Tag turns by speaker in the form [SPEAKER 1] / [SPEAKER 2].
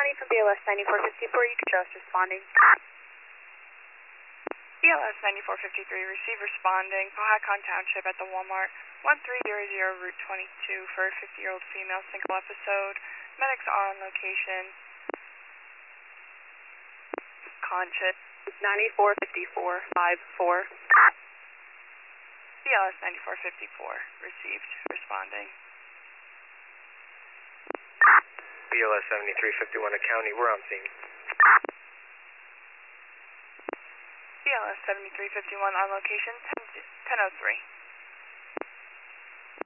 [SPEAKER 1] County from BLS 9454, you can just responding.
[SPEAKER 2] BLS 9453, receive responding, Powhatan Township at the Walmart, 1300 Route 22 for a 50-year-old female, single episode. Medics are on location. Conchit.
[SPEAKER 1] 945454.
[SPEAKER 2] BLS 9454, received, responding.
[SPEAKER 3] BLS 7351 to County, we're on scene.
[SPEAKER 2] BLS 7351 on location, 1003.